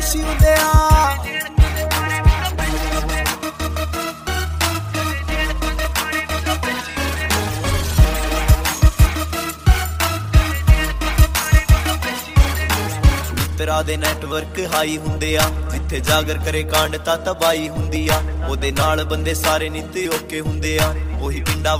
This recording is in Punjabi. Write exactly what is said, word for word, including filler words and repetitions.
ਦੇਸੀ ਹੁੰਦੇ ਆ। ਮਿੱਤਰਾਂ ਦੇ ਨੈਟਵਰਕ ਹਾਈ ਹੁੰਦੇ ਆ, ਜਿੱਥੇ ਜਾਗਰ ਕਰੇ ਕਾਂਡ ਤਾਂ ਤਬਾਈ ਹੁੰਦੀ ਆ। ਉਹਦੇ ਨਾਲ ਬੰਦੇ ਸਾਰੇ ਨਿੱਤ ਓਕੇ ਹੁੰਦੇ ਆ, ਉਹੀ ਪਿੰਡਾਂ